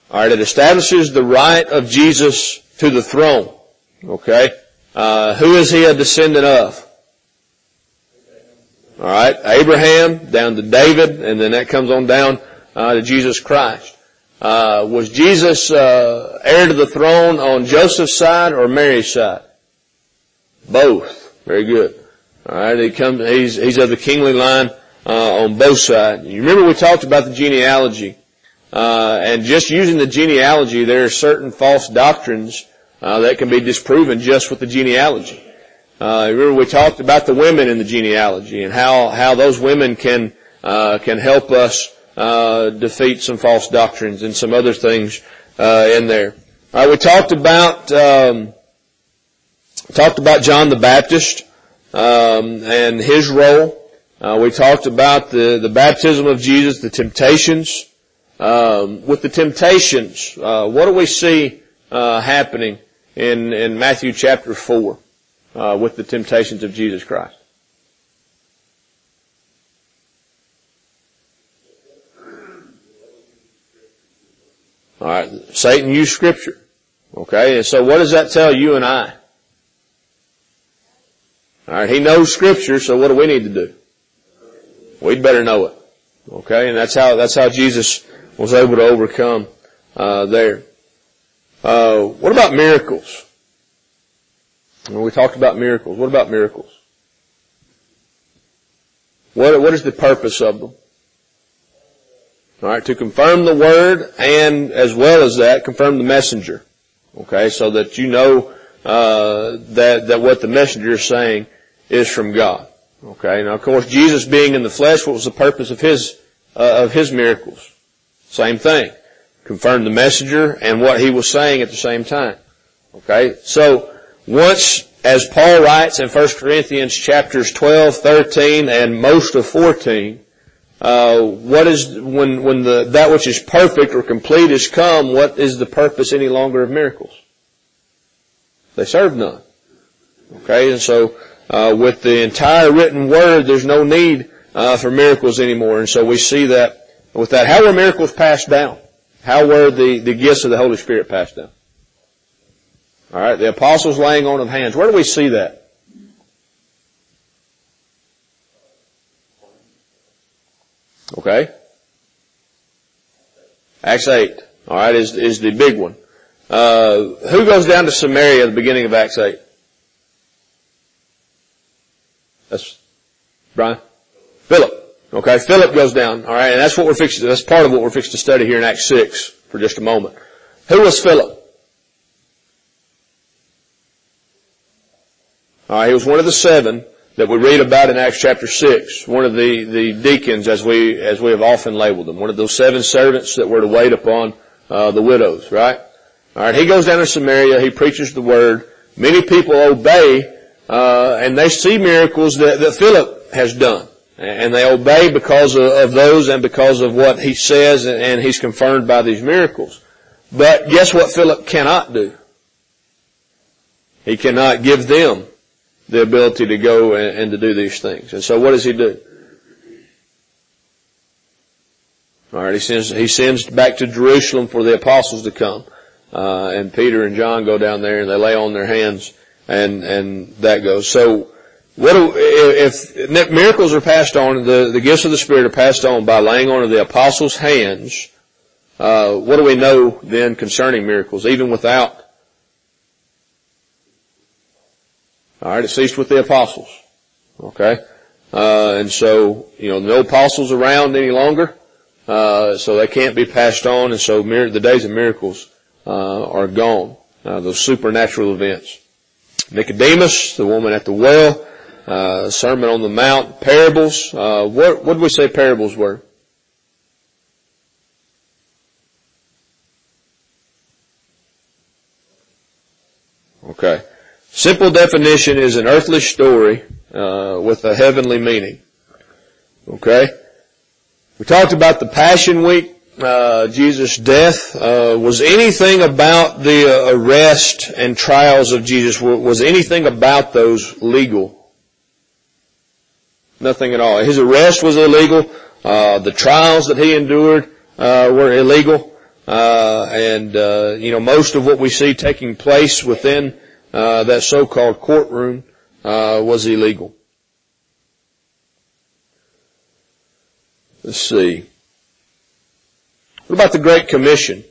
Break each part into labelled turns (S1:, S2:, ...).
S1: All right, it establishes the right of Jesus to the throne. Okay, who is he a descendant of? All right, Abraham down to David, and then that comes on down to Jesus Christ. Was Jesus heir to the throne on Joseph's side or Mary's side? Both. Very good. All right, he's of the kingly line on both sides. You remember we talked about the genealogy, and just using the genealogy, there are certain false doctrines that can be disproven just with the genealogy. Remember we talked about the women in the genealogy and how those women can help us defeat some false doctrines and some other things in there. All right, we talked about John the Baptist and his role. We talked about the baptism of Jesus, the temptations. With the temptations, what do we see happening in Matthew chapter 4 with the temptations of Jesus Christ? All right, Satan used Scripture. Okay, and so what does that tell you and I? All right, he knows Scripture, so what do we need to do? We'd better know it. Okay, and that's how Jesus was able to overcome there. What about miracles? We talked about miracles. What about miracles? What is the purpose of them? All right, to confirm the word, and as well as that, confirm the messenger. Okay, so that you know that what the messenger is saying is from God. Okay, now of course Jesus being in the flesh, what was the purpose of his miracles? Same thing. Confirm the messenger and what he was saying at the same time. Okay, so once, as Paul writes in 1 Corinthians chapters 12, 13, and most of 14, what is, when that which is perfect or complete is come, what is the purpose any longer of miracles? They serve none. Okay, and so, with the entire written word, there's no need, for miracles anymore. And so we see that with that. How were miracles passed down? How were the gifts of the Holy Spirit passed down? All right, the apostles laying on of hands. Where do we see that? Okay. Acts 8. All right, is the big one. Who goes down to Samaria at the beginning of Acts 8? That's Brian? Philip. Okay, Philip goes down. All right, and that's part of what we're fixing to study here in Acts 6 for just a moment. Who was Philip? All right, he was one of the 7 that we read about in Acts chapter 6. One of the deacons, as we have often labeled them. One of those 7 servants that were to wait upon the widows, right? All right, he goes down to Samaria. He preaches the word. Many people obey, and they see miracles that Philip has done. And they obey because of those and because of what he says, and he's confirmed by these miracles. But guess what Philip cannot do? He cannot give them the ability to go and to do these things. And so what does he do? All right, he sends back to Jerusalem for the apostles to come. And Peter and John go down there and they lay on their hands, and that goes. So if miracles are passed on, the gifts of the Spirit are passed on by laying on of the apostles' hands, what do we know then concerning miracles, even without? All right, it ceased with the apostles. Okay, and so no apostles around any longer, so they can't be passed on, and so the days of miracles are gone. Those supernatural events. Nicodemus, the woman at the well, Sermon on the Mount, parables. What did we say parables were? Okay. Simple definition is an earthly story with a heavenly meaning. Okay? We talked about the Passion Week, Jesus' death. Was anything about the arrest and trials of Jesus, was anything about those legal? Nothing at all. His arrest was illegal. The trials that he endured were illegal. Most of what we see taking place within that so-called courtroom was illegal. Let's see. What about the Great Commission?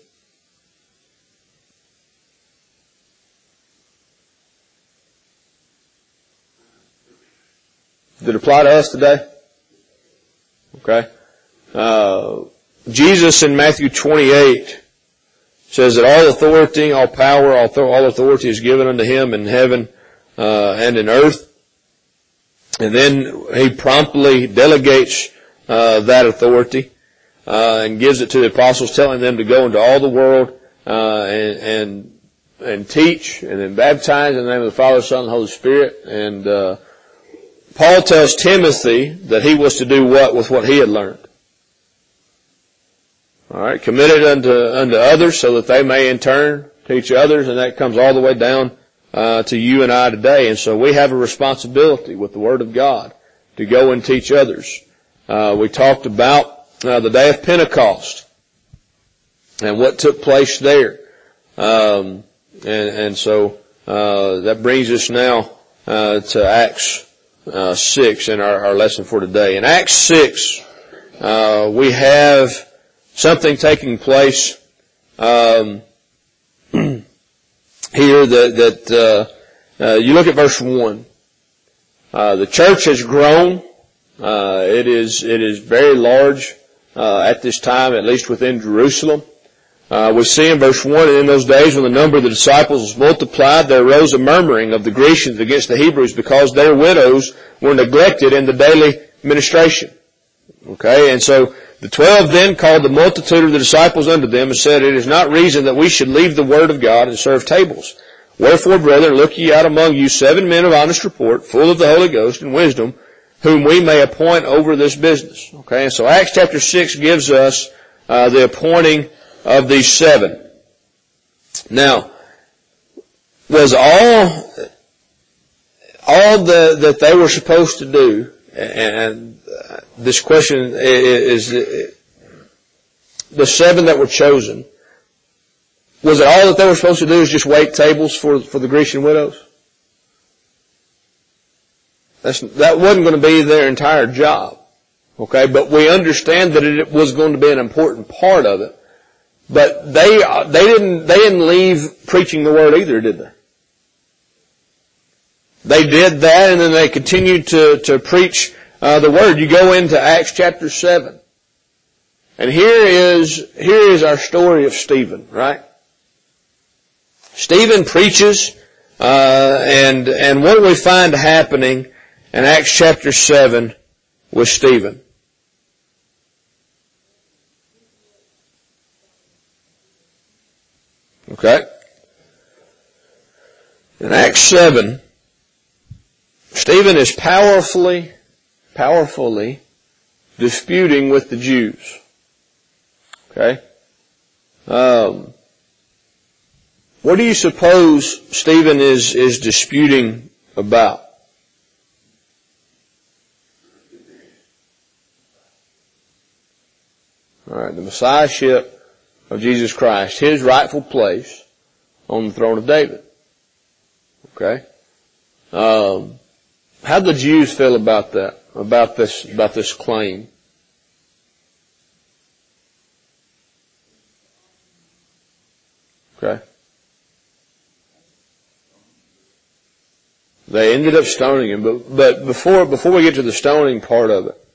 S1: Did it apply to us today? Okay. Jesus in Matthew 28 says that all authority, all power, all authority is given unto Him in heaven and in earth. And then He promptly delegates that authority and gives it to the apostles, telling them to go into all the world and teach and then baptize in the name of the Father, Son, and Holy Spirit. And Paul tells Timothy that he was to do what with what he had learned. All right, committed unto others so that they may in turn teach others, and that comes all the way down to you and I today. And so we have a responsibility with the Word of God to go and teach others. We talked about the day of Pentecost and what took place there. So that brings us now to Acts 6 in our lesson for today. In Acts 6, we have something taking place here that you look at verse 1. The church has grown. It is very large at this time, at least within Jerusalem. We see in verse 1, and in those days when the number of the disciples was multiplied, there arose a murmuring of the Grecians against the Hebrews because their widows were neglected in the daily ministration. Okay, and so the 12 then called the multitude of the disciples unto them and said, It is not reason that we should leave the word of God and serve tables. Wherefore, brethren, look ye out among you 7 men of honest report, full of the Holy Ghost and wisdom, whom we may appoint over this business. Okay, and so Acts chapter 6 gives us the appointing of these 7. Now, was all that they were supposed to do, and this question is the 7 that were chosen, was it all that they were supposed to do is just wait tables for the Grecian widows? That wasn't going to be their entire job. Okay, but we understand that it was going to be an important part of it. But they didn't leave preaching the word either, did they? They did that, and then they continued to preach the word. You go into Acts chapter 7. And here is our story of Stephen, right? Stephen preaches, and what do we find happening in Acts chapter 7 with Stephen? Okay? In Acts 7, Stephen is powerfully disputing with the Jews. Okay? What do you suppose Stephen is disputing about? Alright, the Messiahship of Jesus Christ, His rightful place on the throne of David. Okay? How do the Jews feel about that? About this claim? Okay? They ended up stoning him, but before we get to the stoning part of it,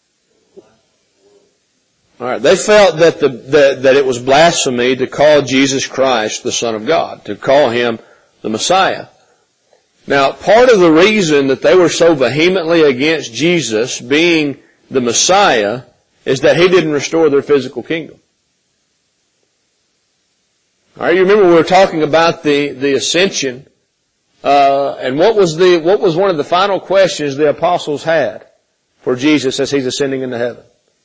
S1: all right, they felt that it was blasphemy to call Jesus Christ the Son of God, to call Him the Messiah. Now, part of the reason that they were so vehemently against Jesus being the Messiah is that He didn't restore their physical kingdom. All right, you remember we were talking about the ascension, and what was one of the final questions the apostles had for Jesus as He's ascending into heaven?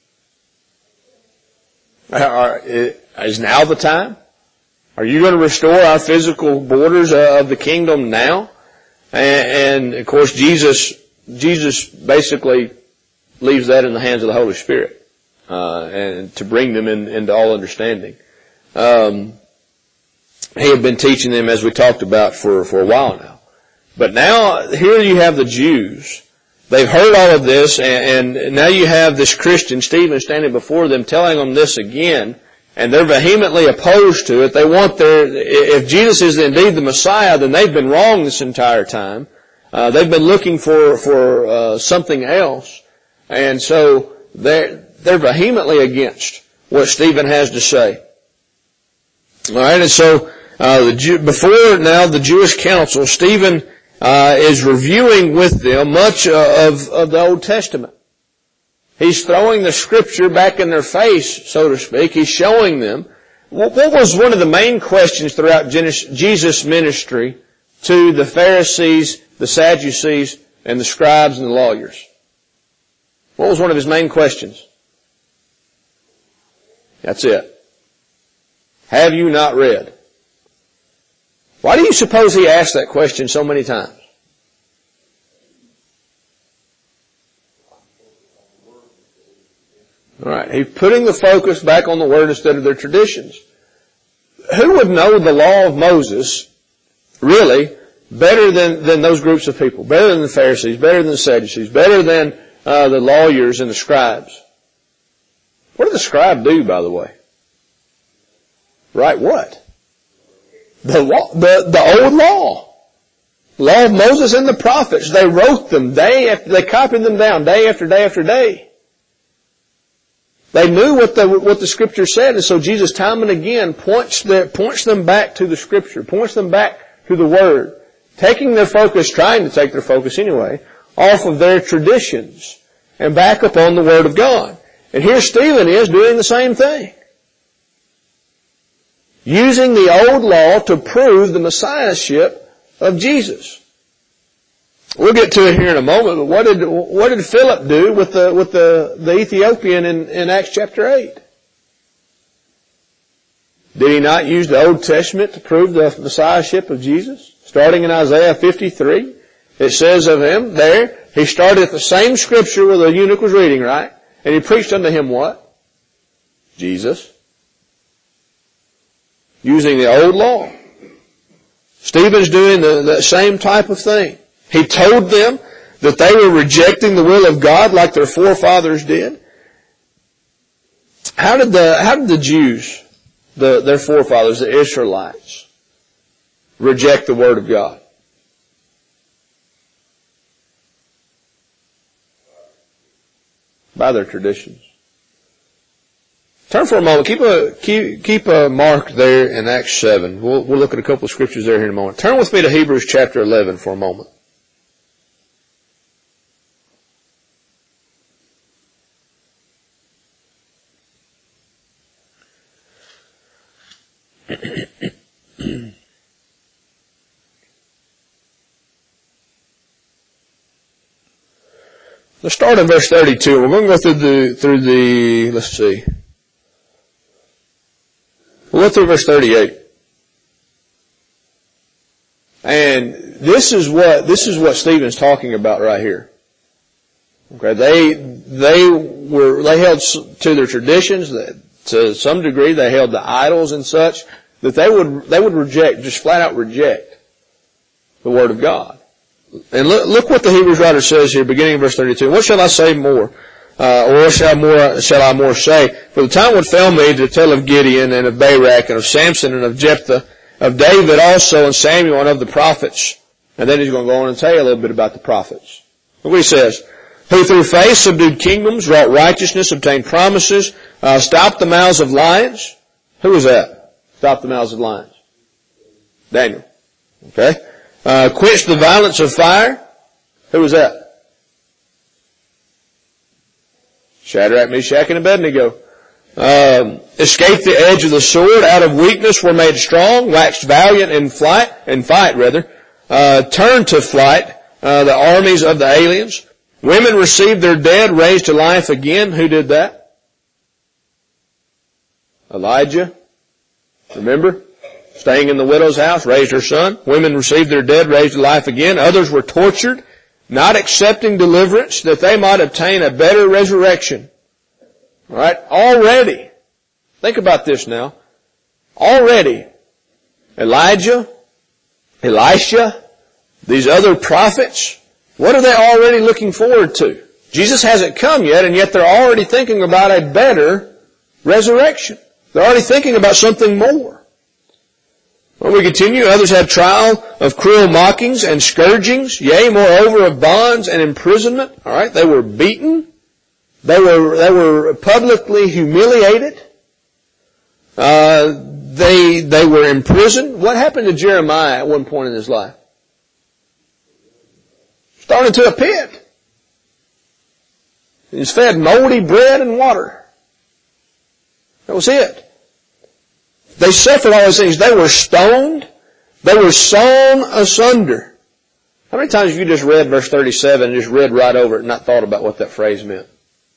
S1: Is now the time? Are you going to restore our physical borders of the kingdom now? And of course, Jesus basically leaves that in the hands of the Holy Spirit, and to bring them into all understanding. he had been teaching them, as we talked about, for a while now. But now, here you have the Jews. They've heard all of this, and now you have this Christian, Stephen, standing before them, telling them this again, and they're vehemently opposed to it. They want if Jesus is indeed the Messiah, then they've been wrong this entire time. They've been looking for something else. And so they're vehemently against what Stephen has to say. Alright, and so, before now the Jewish council, Stephen is reviewing with them much of the Old Testament. He's throwing the Scripture back in their face, so to speak. He's showing them. What was one of the main questions throughout Jesus' ministry to the Pharisees, the Sadducees, and the scribes and the lawyers? What was one of his main questions? That's it. Have you not read? Why do you suppose he asked that question so many times? Alright, he's putting the focus back on the Word instead of their traditions. Who would know the law of Moses, really, better than those groups of people? Better than the Pharisees, better than the Sadducees, better than the lawyers and the scribes. What did the scribe do, by the way? Write what? The law, the old law. Law of Moses and the prophets. They wrote them they copied them down day after day after day. They knew what the Scripture said, and so Jesus time and again points them back to the Scripture, points them back to the Word, taking their focus, trying to take their focus anyway, off of their traditions and back upon the Word of God. And here Stephen is doing the same thing. Using the old law to prove the Messiahship of Jesus. We'll get to it here in a moment, but what did Philip do with the Ethiopian in Acts chapter 8? Did he not use the Old Testament to prove the Messiahship of Jesus? Starting in Isaiah 53, it says of him there, he started at the same scripture where the eunuch was reading, right? And he preached unto him what? Jesus. Using the old law. Stephen's doing the same type of thing. He told them that they were rejecting the will of God like their forefathers did. How did the Jews, their forefathers, the Israelites, reject the Word of God? By their traditions. Turn for a moment. Keep a mark there in Acts 7. We'll look at a couple of scriptures there in a moment. Turn with me to Hebrews chapter 11 for a moment. Let's start in verse 32. We're going to go through the let's see. We'll go through verse 38. And this is what Stephen's talking about right here. Okay, they held to their traditions, that to some degree they held to idols and such, that they would reject, just flat out reject the Word of God. And look what the Hebrews writer says here, beginning in verse 32. What shall I say more? Or what shall I more say? For the time would fail me to tell of Gideon and of Barak and of Samson and of Jephthah, of David also and Samuel and of the prophets. And then he's going to go on and tell you a little bit about the prophets. Look what he says. Who through faith subdued kingdoms, wrought righteousness, obtained promises, stopped the mouths of lions. Who was that? Stopped the mouths of lions. Daniel. Okay. Quenched the violence of fire. Who was that? Shadrach, Meshach, and Abednego. Escaped the edge of the sword, out of weakness were made strong, waxed valiant in fight, turned to flight, the armies of the aliens. Women received their dead, raised to life again. Who did that? Elijah. Remember? Staying in the widow's house, raised her son. Women received their dead, raised to life again. Others were tortured, not accepting deliverance, that they might obtain a better resurrection. Alright? Already. Think about this now. Already, Elijah, Elisha, these other prophets, what are they already looking forward to? Jesus hasn't come yet, and yet they're already thinking about a better resurrection. They're already thinking about something more. When we continue, others had trial of cruel mockings and scourgings, yea, moreover of bonds and imprisonment. All right, they were beaten. They were publicly humiliated. They were imprisoned. What happened to Jeremiah at one point in his life? Thrown into a pit. He was fed moldy bread and water. That was it. They suffered all those things. They were stoned. They were sawn asunder. How many times have you just read verse 37 and just read right over it and not thought about what that phrase meant?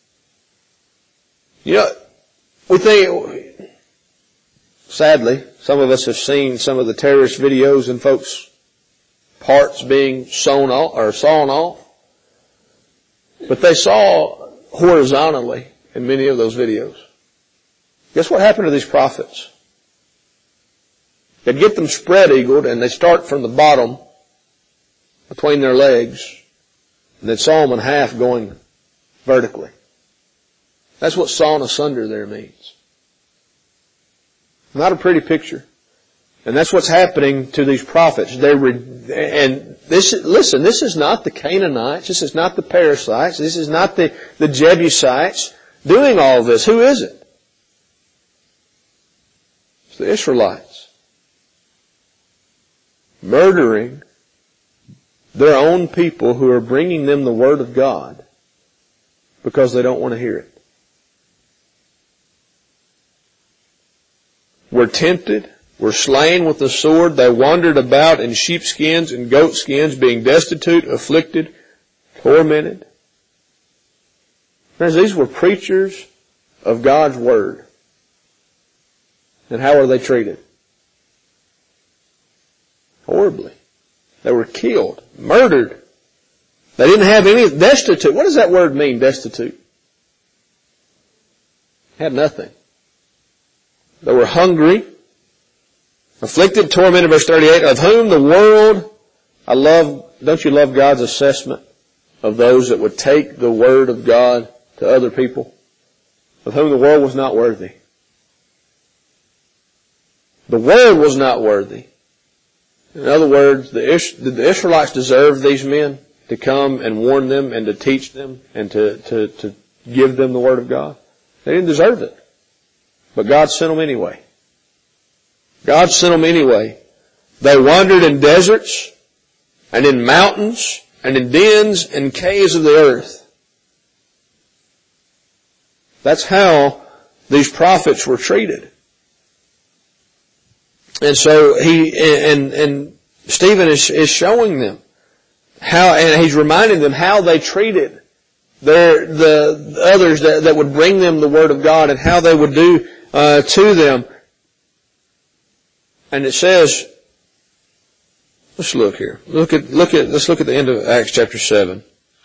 S1: You know, we think, sadly, some of us have seen some of the terrorist videos and folks' parts being sawn off. But they saw horizontally in many of those videos. Guess what happened to these prophets? They'd get them spread-eagled and they start from the bottom between their legs and they'd saw them in half going vertically. That's what sawn asunder there means. Not a pretty picture. And that's what's happening to these prophets. This is not the Canaanites. This is not the Perizzites. This is not the Jebusites doing all this. Who is it? It's the Israelites. Murdering their own people who are bringing them the Word of God because they don't want to hear it. Were tempted, were slain with the sword. They wandered about in sheepskins and goatskins, being destitute, afflicted, tormented. Friends, these were preachers of God's Word. And how were they treated? Horribly. They were killed, murdered. They didn't have any, destitute. What does that word mean, destitute? Had nothing. They were hungry, afflicted, tormented, verse 38, of whom the world, don't you love God's assessment of those that would take the Word of God to other people? Of whom the world was not worthy. The world was not worthy. In other words, did the Israelites deserve these men to come and warn them and to teach them and to give them the Word of God? They didn't deserve it. But God sent them anyway. God sent them anyway. They wandered in deserts and in mountains and in dens and caves of the earth. That's how these prophets were treated. And so Stephen is showing them how, and he's reminding them how they treated the others that would bring them the Word of God and how they would do to them. And it says, let's look here. Let's look at the end of Acts chapter 7.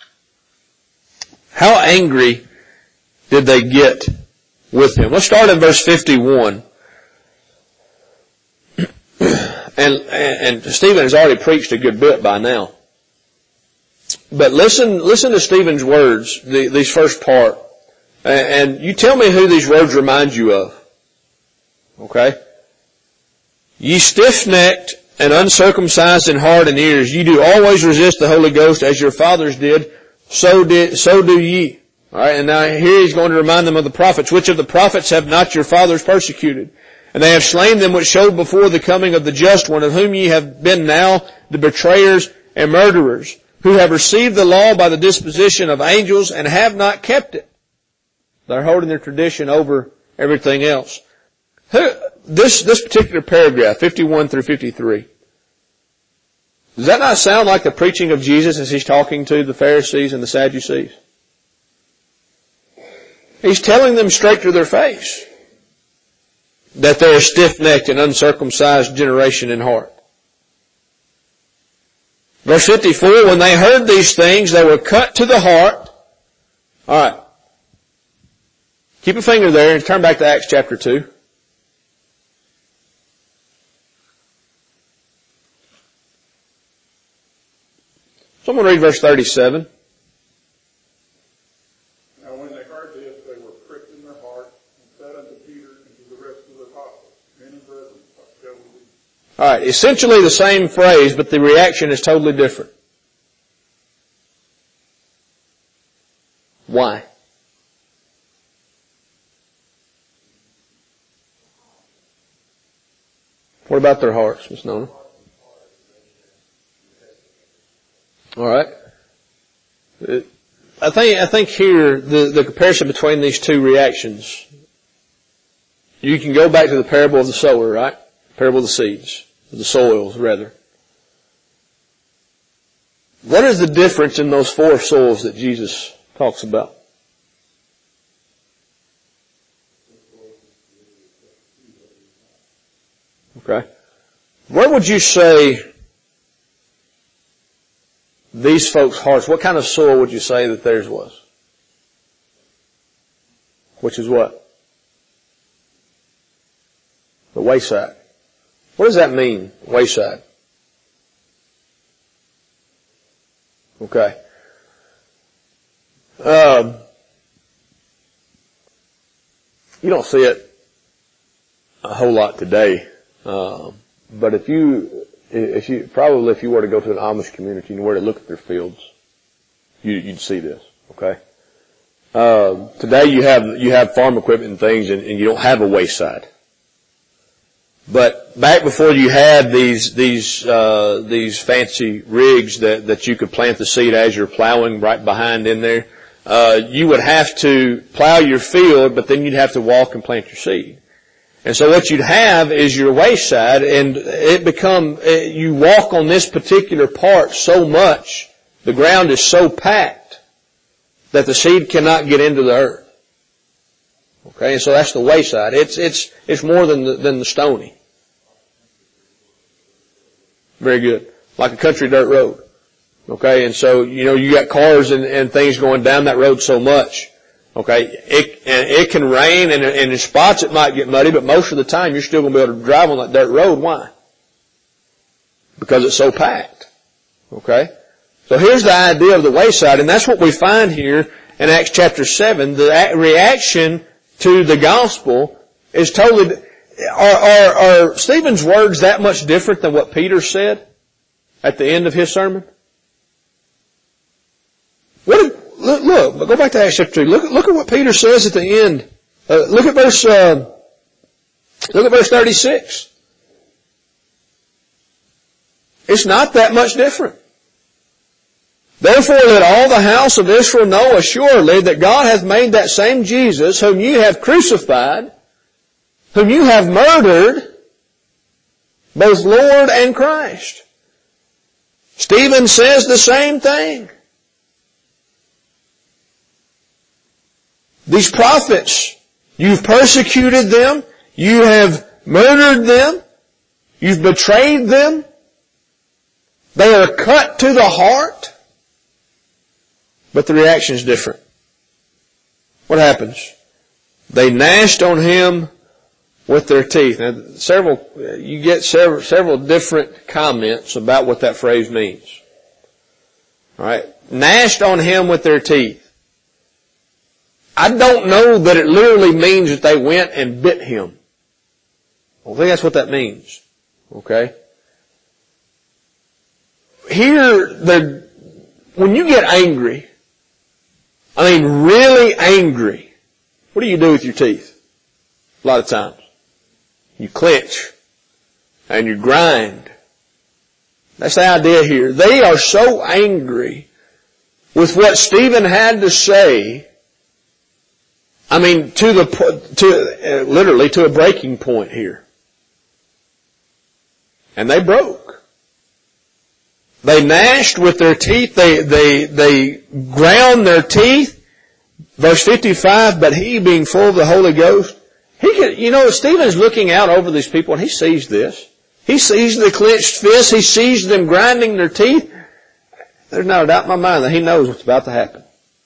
S1: How angry did they get with him? Let's start in verse 51. And Stephen has already preached a good bit by now. But listen to Stephen's words, these first part. And you tell me who these words remind you of. Okay? Ye stiff-necked and uncircumcised in heart and ears, ye do always resist the Holy Ghost as your fathers did, so do ye. Alright, and now here he's going to remind them of the prophets. Which of the prophets have not your fathers persecuted? And they have slain them which showed before the coming of the just one, of whom ye have been now the betrayers and murderers, who have received the law by the disposition of angels and have not kept it. They're holding their tradition over everything else. This particular paragraph, 51 through 53, does that not sound like the preaching of Jesus as he's talking to the Pharisees and the Sadducees? He's telling them straight to their face that they're a stiff-necked and uncircumcised generation in heart. Verse 54, when they heard these things, they were cut to the heart. Alright. Keep a finger there and turn back to Acts chapter 2. Someone read verse 37.
S2: Now when they heard this, they were pricked in their heart, and said unto Peter and to the rest of the apostles, Men and brethren, what shall we do?
S1: All right, essentially the same phrase, but the reaction is totally different. Why? What about their hearts, Miss Nona? All right. I think here the comparison between these two reactions, you can go back to the parable of the sower, right? Parable of the seeds, the soils, rather. What is the difference in those four soils that Jesus talks about? Okay. Where would you say these folks' hearts, what kind of soil would you say that theirs was? Which is what? The wayside. What does that mean, wayside? Okay. You don't see it a whole lot today. But if you were to go to an Amish community and you were to look at their fields, you'd see this, okay? Today you have farm equipment and things and you don't have a wayside. But back before you had these fancy rigs that you could plant the seed as you're plowing right behind in there, you would have to plow your field, but then you'd have to walk and plant your seed. And so what you'd have is your wayside, and you walk on this particular part so much, the ground is so packed that the seed cannot get into the earth. Okay, and so that's the wayside. It's more than the stony. Very good. Like a country dirt road. Okay, and so, you got cars and things going down that road so much. Okay, it can rain and in spots it might get muddy, but most of the time you're still going to be able to drive on that dirt road. Why? Because it's so packed. Okay? So here's the idea of the wayside, and that's what we find here in Acts chapter 7. The reaction to the gospel is totally... Are Stephen's words that much different than what Peter said at the end of his sermon? Look, go back to Acts chapter 2. Look at what Peter says at the end. Look at verse 36. It's not that much different. Therefore let all the house of Israel know assuredly that God hath made that same Jesus whom you have crucified, whom you have murdered, both Lord and Christ. Stephen says the same thing. These prophets, you've persecuted them, you have murdered them, you've betrayed them, they are cut to the heart, but the reaction is different. What happens? They gnashed on him with their teeth. Now, you get several different comments about what that phrase means. Alright? Gnashed on him with their teeth. I don't know that it literally means that they went and bit him. I don't think that's what that means. Okay? Here, when you get angry, really angry, what do you do with your teeth? A lot of times. You clench. And you grind. That's the idea here. They are so angry with what Stephen had to say, literally to a breaking point here. And they broke. They gnashed with their teeth. They ground their teeth. Verse 55, but he being full of the Holy Ghost, Stephen's looking out over these people and he sees this. He sees the clenched fists. He sees them grinding their teeth. There's not a doubt in my mind that he knows what's about to happen.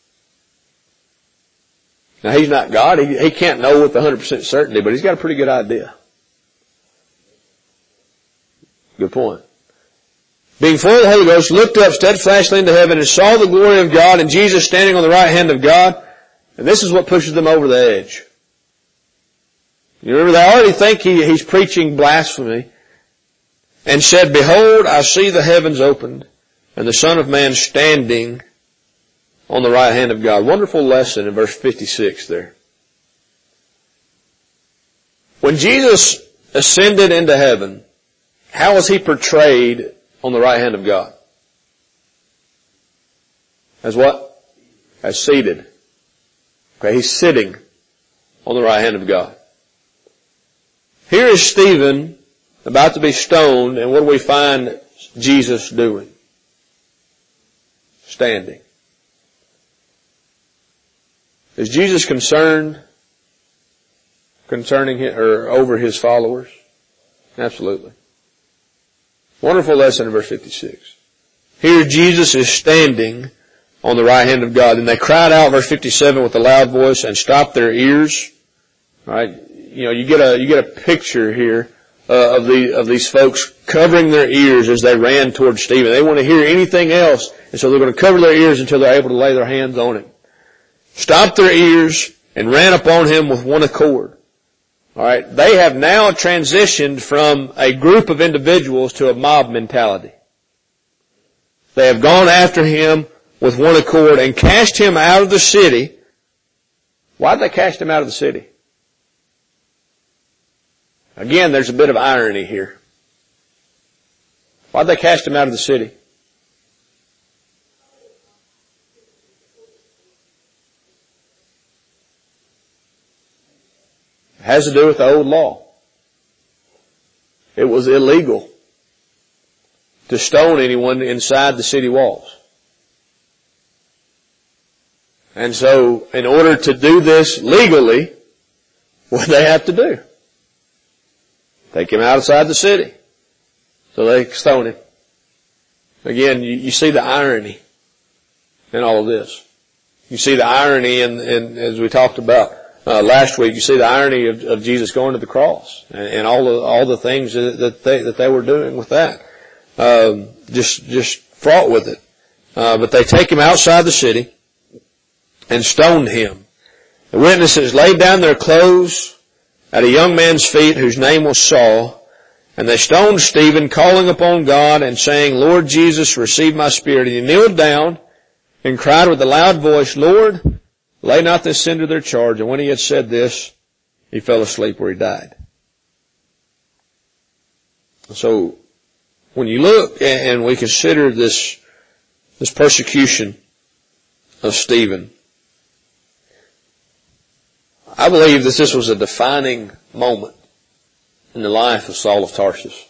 S1: Now, he's not God. He can't know with 100% certainty, but he's got a pretty good idea. Good point. being full of the Holy Ghost, looked up steadfastly into heaven and saw the glory of God and Jesus standing on the right hand of God. And this is what pushes them over the edge. You remember, they already think he's preaching blasphemy. And said, behold, I see the heavens opened and the Son of Man standing on the right hand of God. Wonderful lesson in verse 56 there. When Jesus ascended into heaven, how was he portrayed on the right hand of God? As what? As seated. Okay, he's sitting on the right hand of God. Here is Stephen about to be stoned, and what do we find Jesus doing? Standing. Is Jesus concerned concerning him, or over his followers? Absolutely. Wonderful lesson in verse 56. Here Jesus is standing on the right hand of God. And they cried out, verse 57, with a loud voice and stopped their ears. All right. You know, you get a picture here of these folks covering their ears as they ran toward Stephen. They want to hear anything else, and so they're going to cover their ears until they're able to lay their hands on him. Stopped their ears and ran upon him with one accord. All right. They have now transitioned from a group of individuals to a mob mentality. They have gone after him with one accord and cast him out of the city. Why did they cast him out of the city? Again, there's a bit of irony here. Why did they cast him out of the city? It has to do with the old law. It was illegal to stone anyone inside the city walls. And so, in order to do this legally, what did they have to do? Take him outside the city. So they stone him. Again, you see the irony in all of this. You see the irony in as we talked about last week, you see the irony of Jesus going to the cross and all the things that they were doing with that. Just fraught with it. But they take him outside the city and stoned him. The witnesses laid down their clothes at a young man's feet whose name was Saul, and they stoned Stephen, calling upon God and saying, Lord Jesus, receive my spirit. And he kneeled down and cried with a loud voice, Lord, lay not this sin to their charge. And when he had said this, he fell asleep where he died. So, when you look and we consider this persecution of Stephen, I believe that this was a defining moment in the life of Saul of Tarsus.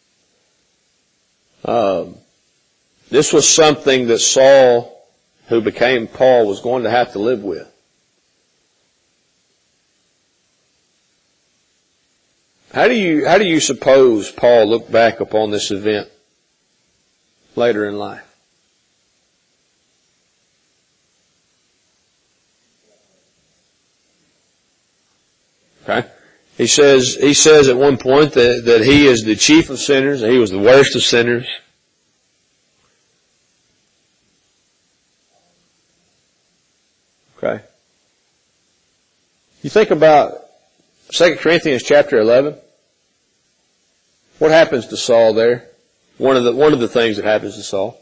S1: This was something that Saul, who became Paul, was going to have to live with. How do you suppose Paul looked back upon this event later in life? Okay. He says at one point that he is the chief of sinners, that he was the worst of sinners. Okay. You think about 2 Corinthians chapter 11. What happens to Saul there? One of the things that happens to Saul.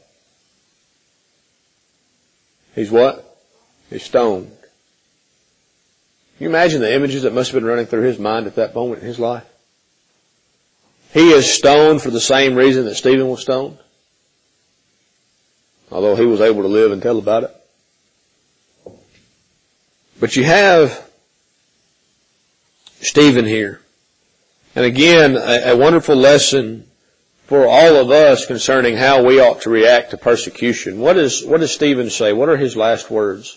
S1: He's what? He's stoned. Can you imagine the images that must have been running through his mind at that moment in his life? He is stoned for the same reason that Stephen was stoned, although he was able to live and tell about it. But you have Stephen here. And again, a wonderful lesson for all of us concerning how we ought to react to persecution. What does Stephen say? What are his last words?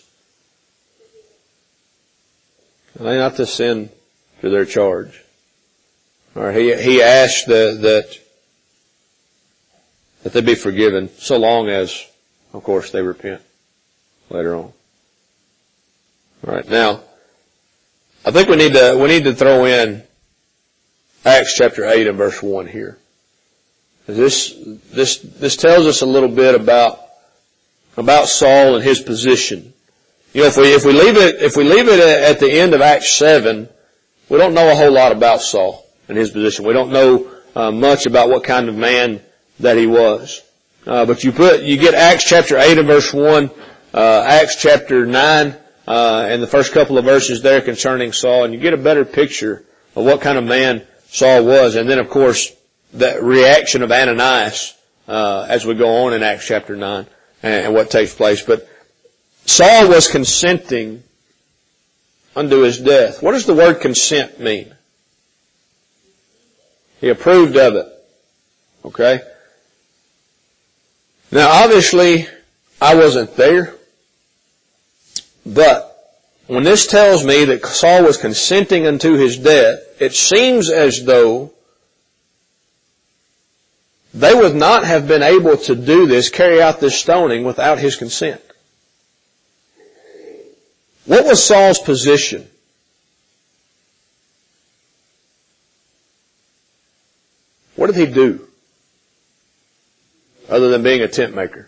S1: Lay not this sin to their charge. Or he asked that they be forgiven, so long as, of course, they repent later on. All right, now, I think we need to throw in Acts chapter 8 and verse 1 here. This tells us a little bit about Saul and his position. You know, if we leave it at the end of Acts 7, we don't know a whole lot about Saul and his position. We don't know much about what kind of man that he was. But you get Acts chapter 8 and verse 1, Acts chapter 9, and the first couple of verses there concerning Saul, and you get a better picture of what kind of man Saul was. And then, of course, the reaction of Ananias, as we go on in Acts chapter 9 and what takes place. But Saul was consenting unto his death. What does the word consent mean? He approved of it. Okay? Now, obviously, I wasn't there, but when this tells me that Saul was consenting unto his death, it seems as though they would not have been able to do this, carry out this stoning without his consent. What was Saul's position? What did he do? Other than being a tent maker.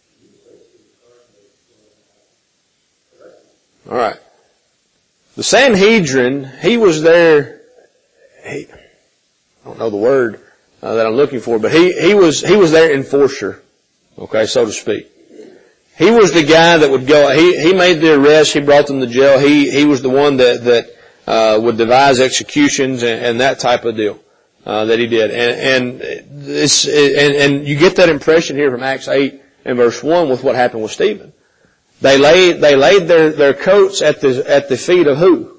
S1: Alright. The Sanhedrin, he was there, I don't know the word that I'm looking for, but he was their enforcer, okay, so to speak. He was the guy that would go, he made the arrest, he brought them to jail, he was the one that would devise executions and that type of deal. That he did. And you get that impression here from Acts 8 and verse 1 with what happened with Stephen. They laid their coats at the feet of who?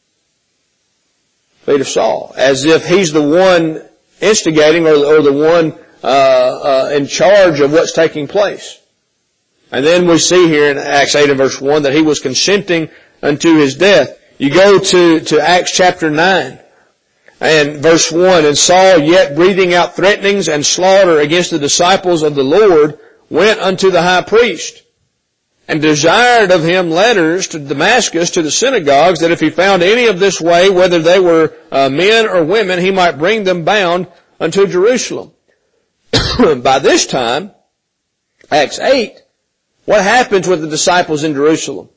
S1: Feet of Saul. As if he's the one instigating or the one, in charge of what's taking place. And then we see here in Acts 8 and verse 1 that he was consenting unto his death. You go to Acts chapter 9. And verse 1, and Saul, yet breathing out threatenings and slaughter against the disciples of the Lord, went unto the high priest, and desired of him letters to Damascus to the synagogues, that if he found any of this way, whether they were men or women, he might bring them bound unto Jerusalem. By this time, Acts 8, what happens with the disciples in Jerusalem?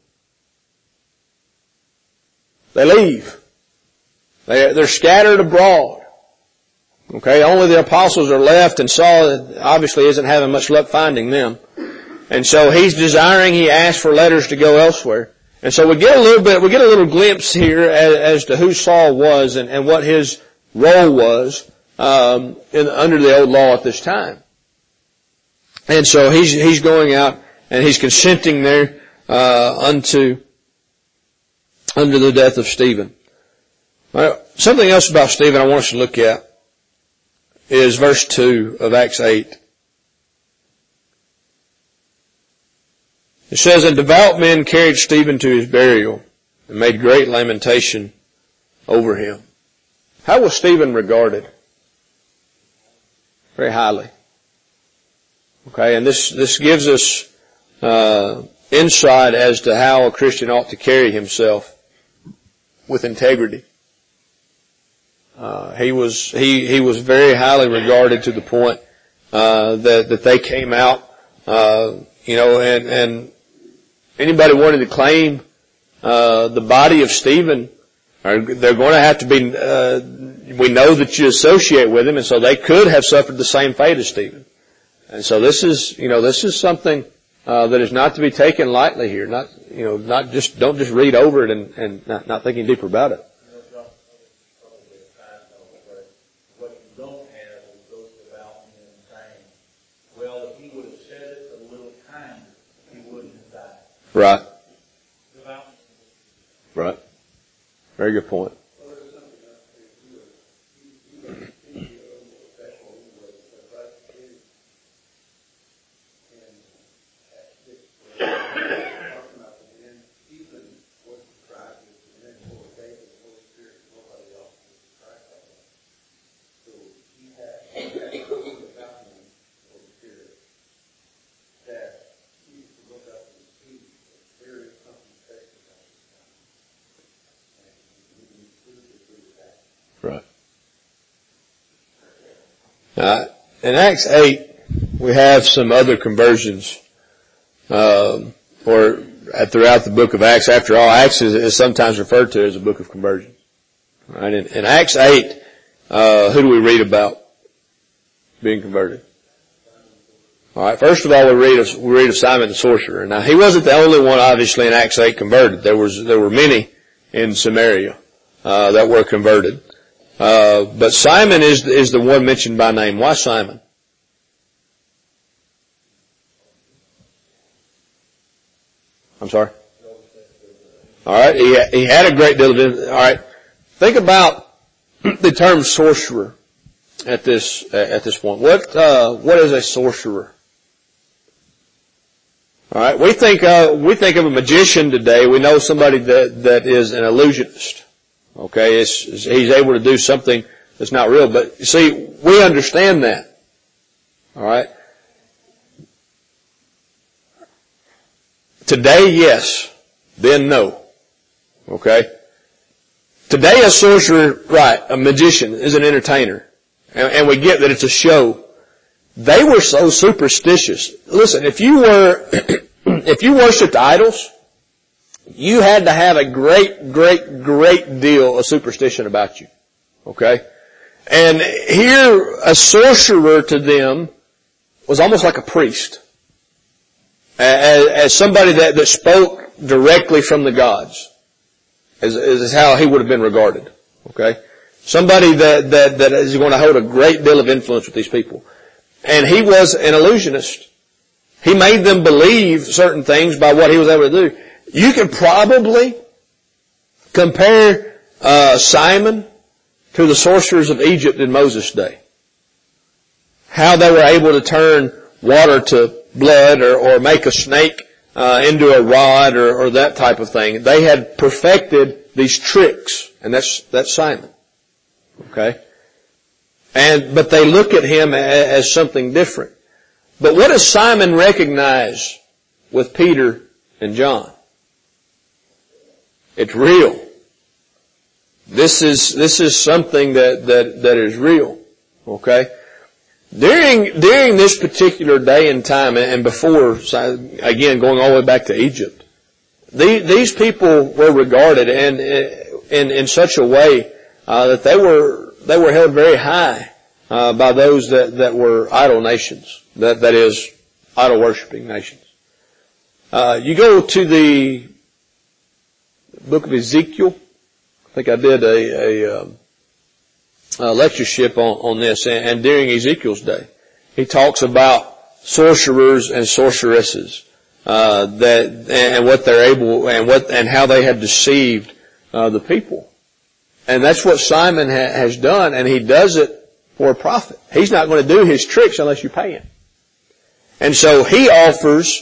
S1: They leave. They're scattered abroad. Okay, only the apostles are left, and Saul obviously isn't having much luck finding them. And so he asks for letters to go elsewhere. And so we get a little glimpse here as to who Saul was and what his role was, under the old law at this time. And so he's going out and he's consenting there, under the death of Stephen. Something else about Stephen I want us to look at is verse 2 of Acts 8. It says, and devout men carried Stephen to his burial and made great lamentation over him. How was Stephen regarded? Very highly. Okay, and this gives us insight as to how a Christian ought to carry himself with integrity. He was very highly regarded to the point that they came out, and anybody wanted to claim the body of Stephen, they're going to have to be. We know that you associate with him, and so they could have suffered the same fate as Stephen. And so this is something that is not to be taken lightly here. Don't just read over it and not thinking deeper about it. Right. Right. Very good point. Right. in Acts 8, we have some other conversions, throughout the book of Acts. After all, Acts is sometimes referred to as a book of conversion. All right, in Acts 8, who do we read about being converted? All right, first of all, we read of Simon the sorcerer. Now, he wasn't the only one, obviously, in Acts 8 converted. There were many in Samaria that were converted. But Simon is the one mentioned by name. Why Simon? I'm sorry? All right, he had a great deal of, all right. Think about the term sorcerer at this point. What is a sorcerer? All right, we think of a magician today. We know somebody that is an illusionist. Okay, he's able to do something that's not real. But you see, we understand that. All right. Today, yes. Then, no. Okay. Today, a sorcerer, right, a magician, is an entertainer, and we get that it's a show. They were so superstitious. Listen, if you worshipped idols, you had to have a great deal of superstition about you. Okay? And here, a sorcerer to them was almost like a priest. As somebody that spoke directly from the gods. Is how he would have been regarded. Okay? Somebody that is going to hold a great deal of influence with these people. And he was an illusionist. He made them believe certain things by what he was able to do. You could probably compare Simon to the sorcerers of Egypt in Moses' day. How they were able to turn water to blood or make a snake into a rod or that type of thing. They had perfected these tricks, and that's Simon. Okay? But they look at him as something different. But what does Simon recognize with Peter and John? It's real. This is something that is real. Okay? During this particular day and time, and before, again, going all the way back to Egypt, these people were regarded and in such a way that they were held very high by those that were idol nations, that is, idol worshiping nations. You go to the book of Ezekiel. I think I did a lectureship on this, and during Ezekiel's day, he talks about sorcerers and sorceresses, and what they're able, and how they had deceived the people. And that's what Simon has done, and he does it for a profit. He's not going to do his tricks unless you pay him. And so he offers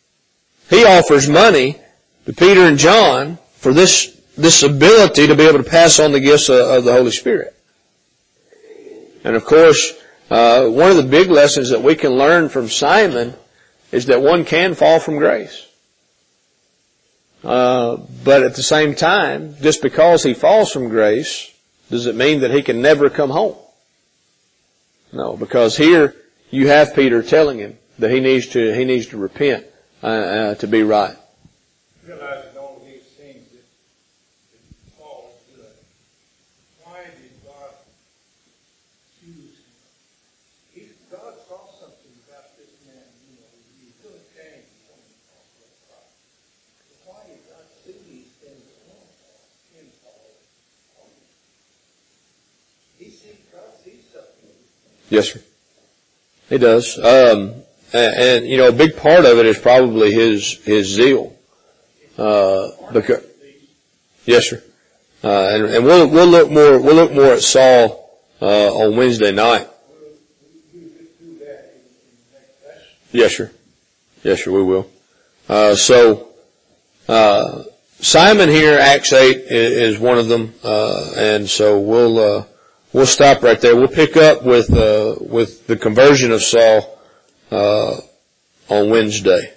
S1: money to Peter and John for this ability to be able to pass on the gifts of the Holy Spirit. And of course, one of the big lessons that we can learn from Simon is that one can fall from grace. But at the same time, just because he falls from grace, does it mean that he can never come home? No, because here you have Peter telling him that he needs to repent to be right.
S2: Realizing all these things that Paul is doing, why did God choose him? God saw something about this man, he could have changed when he talked with God. But why did God see these things in Paul? God sees something.
S1: Yes, sir. He does. And a big part of it is probably his zeal. Because, yes, sir. And we'll look more at Saul, on Wednesday night. Yes, sir. Yes, sir, we will. Simon here, Acts 8 is one of them. And so we'll stop right there. We'll pick up with the conversion of Saul, on Wednesday.